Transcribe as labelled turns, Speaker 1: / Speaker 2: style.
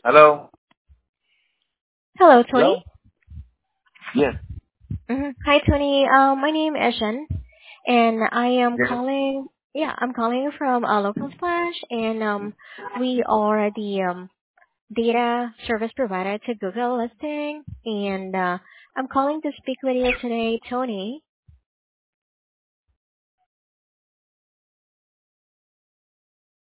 Speaker 1: Hello?
Speaker 2: Hello, Tony.
Speaker 1: Hello? Yes.
Speaker 2: Hi, Tony. My name is Jen, and I am
Speaker 1: Yes.
Speaker 2: calling. Yeah, I'm calling from Local Splash, and we are the data service provider to Google listing, and I'm calling to speak with you today, Tony,